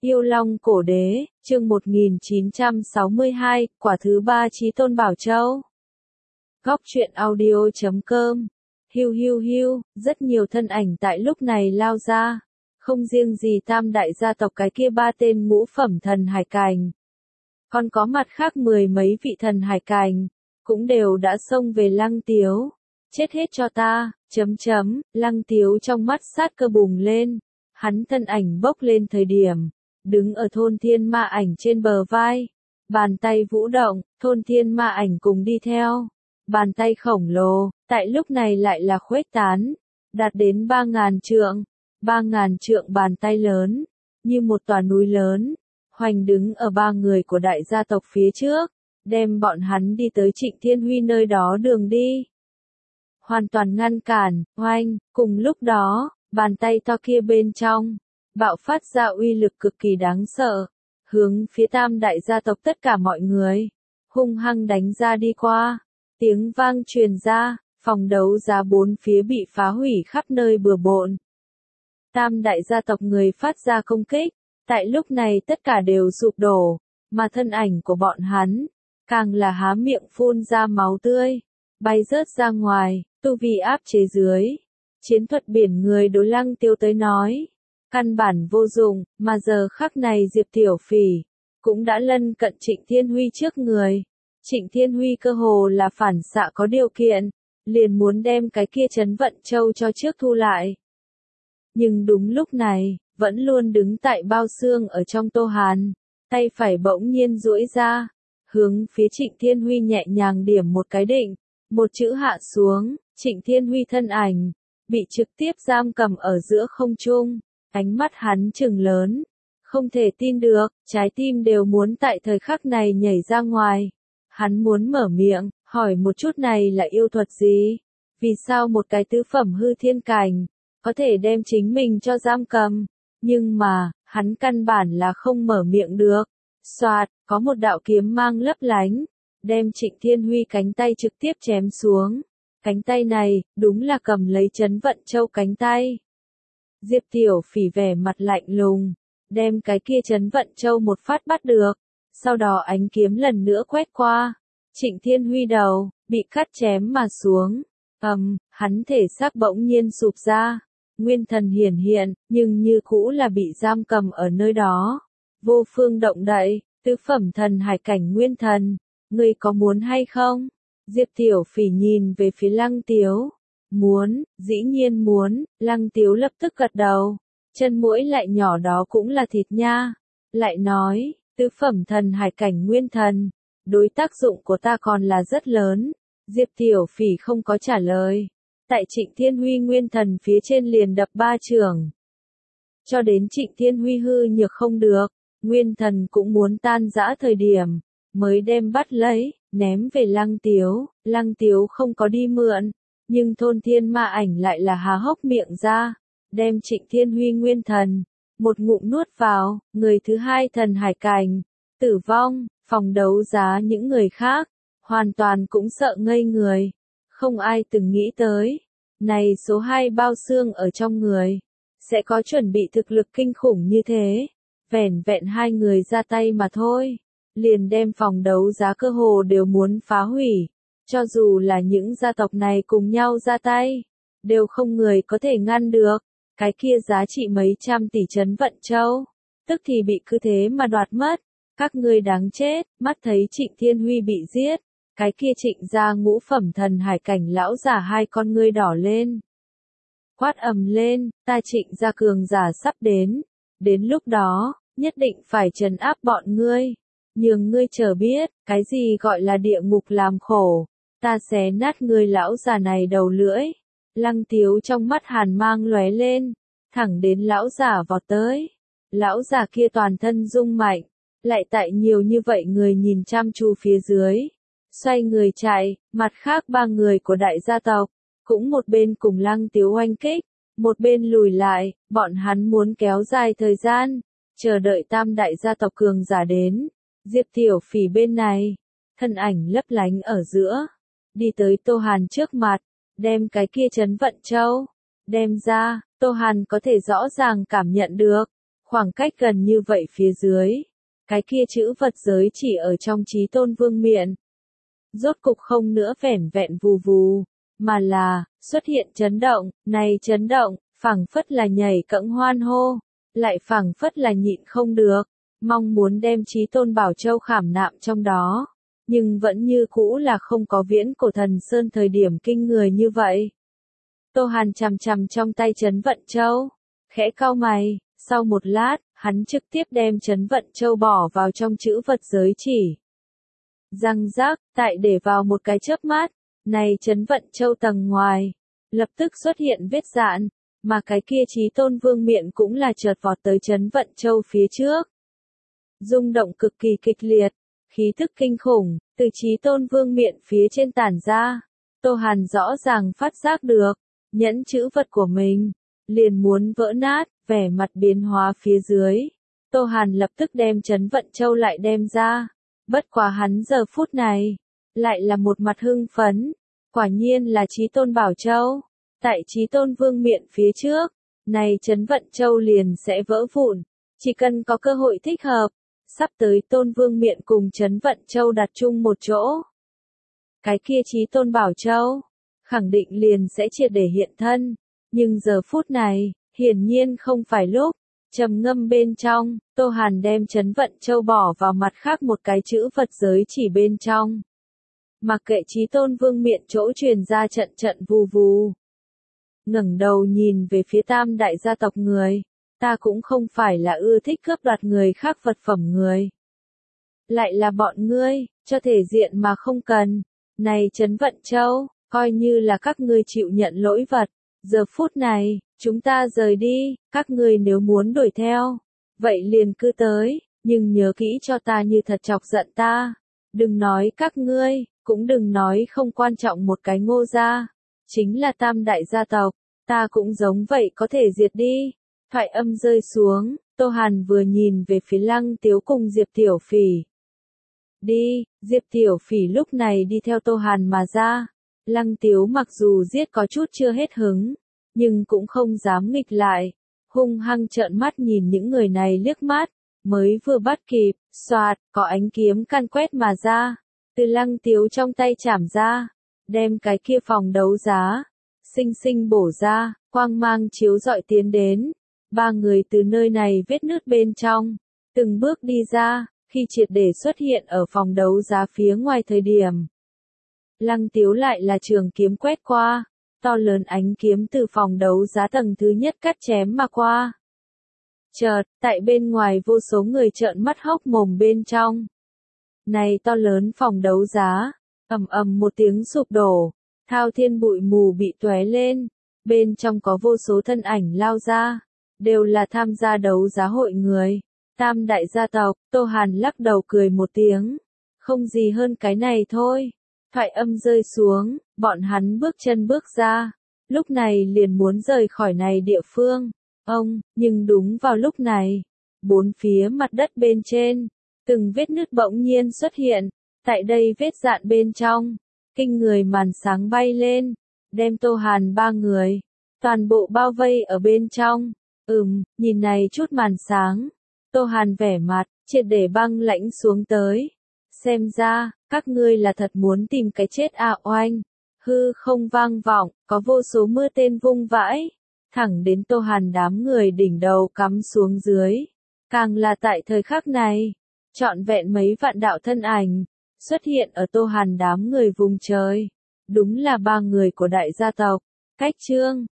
Yêu Long Cổ Đế, chương 1962, quả thứ 3 Chí Tôn Bảo Châu. Góc truyện audio.com. Hiu hiu hiu, rất nhiều thân ảnh tại lúc này lao ra. Không riêng gì tam đại gia tộc cái kia 3 tên ngũ phẩm thần hải cành. Còn có mặt khác 10 mấy vị thần hải cành, cũng đều đã xông về Lăng Tiếu. Chết hết cho ta, Lăng Tiếu trong mắt sát cơ bùng lên. Hắn thân ảnh bốc lên thời điểm, đứng ở thôn thiên ma ảnh trên bờ vai. Bàn tay vũ động, thôn thiên ma ảnh cùng đi theo. Bàn tay khổng lồ, tại lúc này lại là khuếch tán, đạt đến 3.000 trượng. 3.000 trượng bàn tay lớn, như một tòa núi lớn, hoành đứng ở 3 người của đại gia tộc phía trước, đem bọn hắn đi tới Trịnh Thiên Huy nơi đó đường đi. Hoàn toàn ngăn cản, oanh, cùng lúc đó, bàn tay to kia bên trong, bạo phát ra uy lực cực kỳ đáng sợ, hướng phía tam đại gia tộc tất cả mọi người, hung hăng đánh ra đi qua, tiếng vang truyền ra, phòng đấu giá bốn phía bị phá hủy khắp nơi bừa bộn. Tam đại gia tộc người phát ra công kích, tại lúc này tất cả đều sụp đổ, mà thân ảnh của bọn hắn, càng là há miệng phun ra máu tươi, bay rớt ra ngoài, tu vi áp chế dưới. Chiến thuật biển người đối Lăng Tiếu tới nói, căn bản vô dụng, mà giờ khắc này Diệp Tiểu Phỉ, cũng đã lân cận Trịnh Thiên Huy trước người. Trịnh Thiên Huy cơ hồ là phản xạ có điều kiện, liền muốn đem cái kia Trấn Vận Châu cho trước thu lại. Nhưng đúng lúc này, vẫn luôn đứng tại bao xương ở trong Tô Hàn, tay phải bỗng nhiên duỗi ra, hướng phía Trịnh Thiên Huy nhẹ nhàng điểm một cái định, một chữ hạ xuống, Trịnh Thiên Huy thân ảnh, bị trực tiếp giam cầm ở giữa không trung, ánh mắt hắn trừng lớn, không thể tin được, trái tim đều muốn tại thời khắc này nhảy ra ngoài. Hắn muốn mở miệng, hỏi một chút này là yêu thuật gì? Vì sao một cái tứ phẩm hư thiên cảnh, có thể đem chính mình cho giam cầm? Nhưng mà, hắn căn bản là không mở miệng được. Soạt, có một đạo kiếm mang lấp lánh, đem Trịnh Thiên Huy cánh tay trực tiếp chém xuống. Cánh tay này, đúng là cầm lấy Trấn Vận Châu cánh tay. Diệp Tiểu Phỉ vẻ mặt lạnh lùng, đem cái kia Trấn Vận Châu một phát bắt được. Sau đó ánh kiếm lần nữa quét qua. Trịnh Thiên Huy đầu, bị cắt chém mà xuống. Hắn thể xác bỗng nhiên sụp ra. Nguyên thần hiển hiện, nhưng như cũ là bị giam cầm ở nơi đó. Vô phương động đậy, tứ phẩm thần hải cảnh nguyên thần. Ngươi có muốn hay không? Diệp Tiểu Phỉ nhìn về phía Lăng Tiếu. Muốn, dĩ nhiên muốn, Lăng Tiếu lập tức gật đầu. Chân mũi lại nhỏ đó cũng là thịt nha. Lại nói, tứ phẩm thần hải cảnh nguyên thần, đối tác dụng của ta còn là rất lớn. Diệp Tiểu Phỉ không có trả lời. Tại Trịnh Thiên Huy nguyên thần phía trên liền đập 3 chưởng. Cho đến Trịnh Thiên Huy hư nhược không được, nguyên thần cũng muốn tan rã thời điểm, mới đem bắt lấy, ném về Lăng Tiếu. Lăng Tiếu không có đi mượn, nhưng thôn thiên ma ảnh lại là há hốc miệng ra, đem Trịnh Thiên Huy nguyên thần, một ngụm nuốt vào. Người thứ hai thần hải cành, tử vong, phòng đấu giá những người khác, hoàn toàn cũng sợ ngây người. Không ai từng nghĩ tới, này số 2 bao xương ở trong người, sẽ có chuẩn bị thực lực kinh khủng như thế. Vẻn vẹn 2 người ra tay mà thôi, liền đem phòng đấu giá cơ hồ đều muốn phá hủy. Cho dù là những gia tộc này cùng nhau ra tay, đều không người có thể ngăn được. Cái kia giá trị mấy trăm tỷ Trấn Vận Châu, tức thì bị cứ thế mà đoạt mất. Các ngươi đáng chết. Mắt thấy Trịnh Thiên Huy bị giết, cái kia Trịnh gia ngũ phẩm thần hải cảnh lão giả 2 con ngươi đỏ lên. Quát ầm lên, ta Trịnh gia cường giả sắp đến. Đến lúc đó, nhất định phải trấn áp bọn ngươi. Nhường ngươi chờ biết, cái gì gọi là địa ngục làm khổ. Ta xé nát ngươi lão già này đầu lưỡi. Lăng Tiếu trong mắt hàn mang lóe lên, thẳng đến lão giả vọt tới. Lão giả kia toàn thân rung mạnh, lại tại nhiều như vậy người nhìn chăm chú phía dưới. Xoay người chạy, mặt khác 3 người của đại gia tộc, cũng một bên cùng Lăng Tiếu oanh kích, một bên lùi lại, bọn hắn muốn kéo dài thời gian, chờ đợi tam đại gia tộc cường giả đến. Diệp Tiểu Phỉ bên này, thân ảnh lấp lánh ở giữa, đi tới Tô Hàn trước mặt, đem cái kia Trấn Vận Châu, đem ra. Tô Hàn có thể rõ ràng cảm nhận được, Khoảng cách gần như vậy phía dưới, cái kia chữ vật giới chỉ ở trong Chí Tôn Vương miện. Rốt cục không nữa vẻn vẹn vù vù, mà là, xuất hiện chấn động, này chấn động, phảng phất là nhảy cẫng hoan hô, lại phảng phất là nhịn không được, mong muốn đem Chí Tôn Bảo Châu khảm nạm trong đó, nhưng vẫn như cũ là không có viễn cổ thần sơn thời điểm kinh người như vậy. Tô Hàn chằm chằm trong tay Chấn Vận Châu, khẽ cau mày, sau một lát, hắn trực tiếp đem Chấn Vận Châu bỏ vào trong chữ vật giới chỉ. Răng rác, tại để vào một cái chớp mắt, này Chấn Vận Châu tầng ngoài, lập tức xuất hiện vết dạn, mà cái kia Chí Tôn Vương miện cũng là chợt vọt tới Chấn Vận Châu phía trước. Rung động cực kỳ kịch liệt, khí tức kinh khủng, từ Chí Tôn Vương miện phía trên tản ra. Tô Hàn rõ ràng phát giác được, nhẫn chữ vật của mình, liền muốn vỡ nát, vẻ mặt biến hóa phía dưới. Tô Hàn lập tức đem Chấn Vận Châu lại đem ra. Bất quá hắn giờ phút này, lại là một mặt hưng phấn. Quả nhiên là Chí Tôn Bảo Châu. Tại Chí Tôn Vương miện phía trước, này Chấn Vận Châu liền sẽ vỡ vụn. Chỉ cần có cơ hội thích hợp, sắp tới Tôn Vương miện cùng Chấn Vận Châu đặt chung một chỗ. Cái kia Chí Tôn Bảo Châu, khẳng định liền sẽ triệt để hiện thân. Nhưng giờ phút này, hiển nhiên không phải lúc. Trầm ngâm bên trong, Tô Hàn đem Chấn Vận Châu bỏ vào mặt khác một cái chữ vật giới chỉ bên trong. Mặc kệ Chí Tôn Vương miện chỗ truyền ra trận trận vù vù. Ngẩng đầu nhìn về phía Tam đại gia tộc người, ta cũng không phải là ưa thích cướp đoạt người khác vật phẩm người. Lại là bọn ngươi, cho thể diện mà không cần. Này Chấn Vận Châu, coi như là các ngươi chịu nhận lỗi vật. Giờ phút này, chúng ta rời đi, các ngươi nếu muốn đuổi theo, vậy liền cứ tới, nhưng nhớ kỹ cho ta như thật chọc giận ta. Đừng nói các ngươi, cũng đừng nói không quan trọng một cái Ngô gia, chính là Tam đại gia tộc, ta cũng giống vậy có thể diệt đi. Thoại âm rơi xuống, Tô Hàn vừa nhìn về phía Lăng Tiếu cùng Diệp Tiểu Phỉ. Đi, Diệp Tiểu Phỉ lúc này đi theo Tô Hàn mà ra. Lăng Tiếu mặc dù giết có chút chưa hết hứng, nhưng cũng không dám nghịch lại, hung hăng trợn mắt nhìn những người này liếc mắt, mới vừa bắt kịp, xoạt, có ánh kiếm căn quét mà ra, từ Lăng Tiếu trong tay chảm ra, đem cái kia phòng đấu giá, xinh xinh bổ ra, quang mang chiếu rọi tiến đến, ba người từ nơi này vết nứt bên trong, từng bước đi ra, khi triệt để xuất hiện ở phòng đấu giá phía ngoài thời điểm. Lăng Tiếu lại là trường kiếm quét qua, to lớn ánh kiếm từ phòng đấu giá tầng thứ nhất cắt chém mà qua. Chợt, tại bên ngoài vô số người trợn mắt hốc mồm bên trong. Này to lớn phòng đấu giá, ầm ầm một tiếng sụp đổ, thao thiên bụi mù bị tóe lên, bên trong có vô số thân ảnh lao ra, đều là tham gia đấu giá hội người. Tam đại gia tộc, Tô Hàn lắc đầu cười một tiếng, không gì hơn cái này thôi. Thoại âm rơi xuống, bọn hắn bước chân bước ra, lúc này liền muốn rời khỏi này địa phương. Nhưng đúng vào lúc này, bốn phía mặt đất bên trên, từng vết nứt bỗng nhiên xuất hiện, tại đây vết dạn bên trong, kinh người màn sáng bay lên, đem Tô Hàn ba người, toàn bộ bao vây ở bên trong. Nhìn này chút màn sáng, Tô Hàn vẻ mặt, triệt để băng lãnh xuống tới. Xem ra, các ngươi là thật muốn tìm cái chết à oanh. Hư không vang vọng, có vô số mưa tên vung vãi, thẳng đến Tô Hàn đám người đỉnh đầu cắm xuống dưới. Càng là tại thời khắc này, trọn vẹn mấy vạn đạo thân ảnh, xuất hiện ở Tô Hàn đám người vùng trời. Đúng là ba người của đại gia tộc. Cách chương